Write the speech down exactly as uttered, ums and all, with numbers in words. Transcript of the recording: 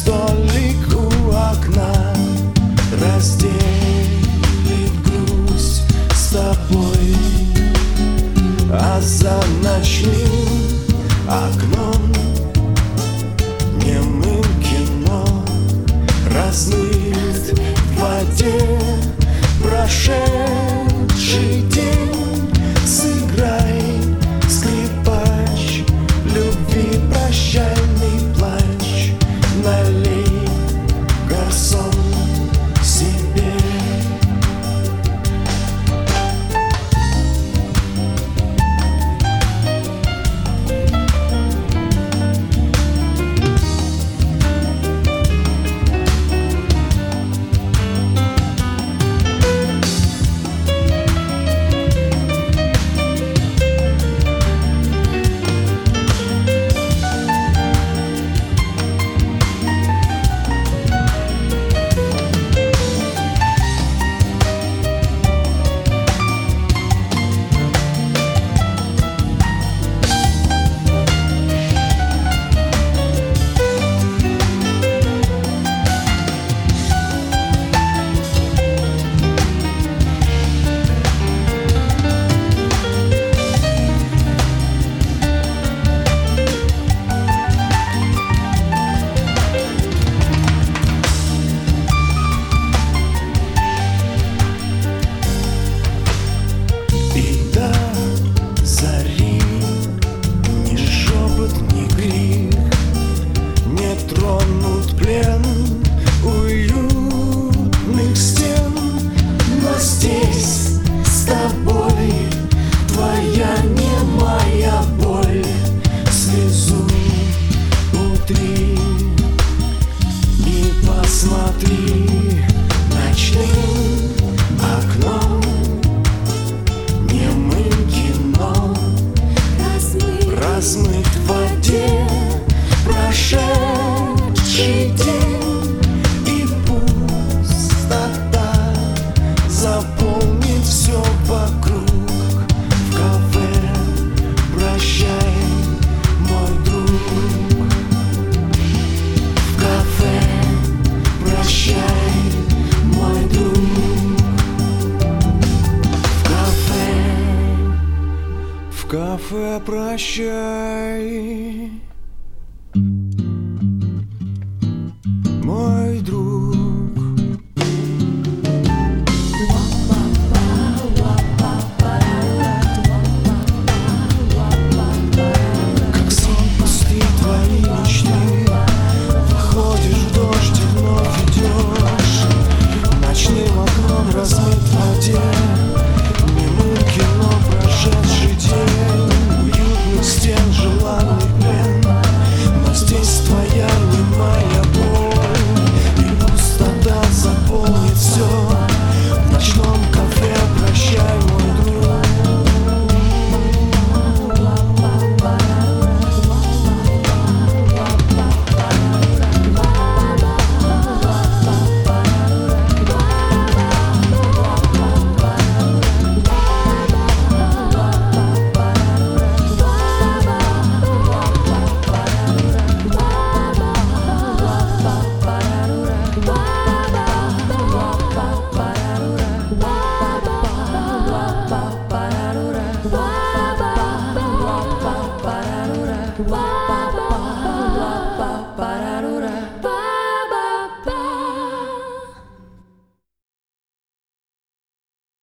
столик у окна разделит грусть с тобой, а за ночным окном немым кино размыт в воде прошедший день. Сыграй, скрипач, любви прощальный плач, налей гарсон себе. Тронут плен уютных стен, но здесь с тобой твоя немая боль. Слезу утри и посмотри ночным окном, немым кино размыт в воде прошедший день, и пустота заполнит все вокруг. В кафе прощай, мой друг. В кафе прощай, мой друг. В кафе, в кафе прощай.